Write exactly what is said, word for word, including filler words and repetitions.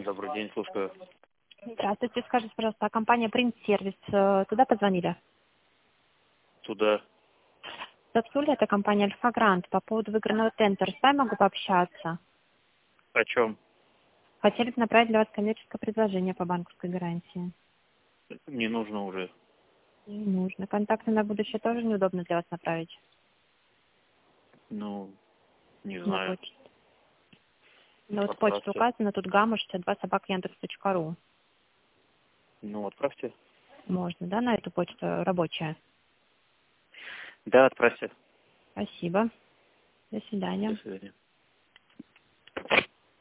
Добрый день, слушаю. Здравствуйте, скажите, пожалуйста, а компания Print Service, э, туда позвонили? Туда. Запсули, это компания Альфа Грант. По поводу выигранного тендера с вами могу пообщаться? О чем? Хотели бы направить для вас коммерческое предложение по банковской гарантии. Не нужно уже. Не нужно. Контакты на будущее тоже неудобно для вас направить Ну, не на знаю. почту. Ну вот почта Отправьте. указана, тут гамма шестьдесят два собака яндекс точка ру. Ну, отправьте. Можно, да, на эту почту рабочая? Да, отправьте. Спасибо. До До свидания. свидания.